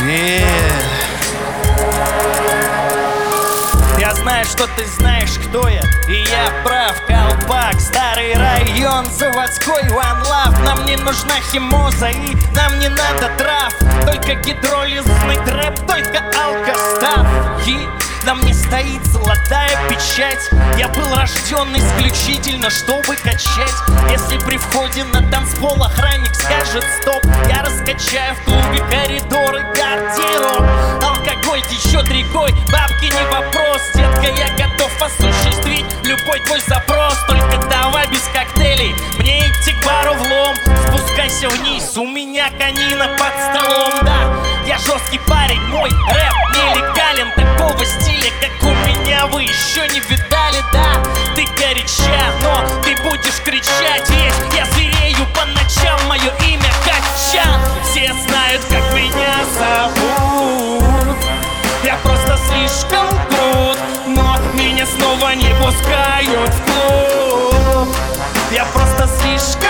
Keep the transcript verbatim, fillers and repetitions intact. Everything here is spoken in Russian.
Yeah. Я знаю, что ты знаешь, кто я, и я прав. Колпак, старый район, заводской One Love. Нам не нужна химоза и нам не надо трав. Только гидролизный трэп, только алкостав. И на мне стоит золотая печать. Я был рожден исключительно, чтобы качать. Если при входе на танцпол охранник скажет стоп, я раскачаю в клубе коридоры гардероб. Алкоголь течет рекой, бабки не вопрос. Детка, я готов осуществить любой твой запрос. Только давай без коктейлей, мне идти к бару в лом. Спускайся вниз, у меня конина под столом. Да, я жесткий парень, мой рэп нелегален. Такого стиля, как у меня, вы еще не видали. Да, ты горяча, но ты будешь кричать. Ведь я зверею по ночам, мое имя Качан. Все знают, как меня зовут. Я просто слишком крут, но меня снова не пускают в клуб. Я просто слишком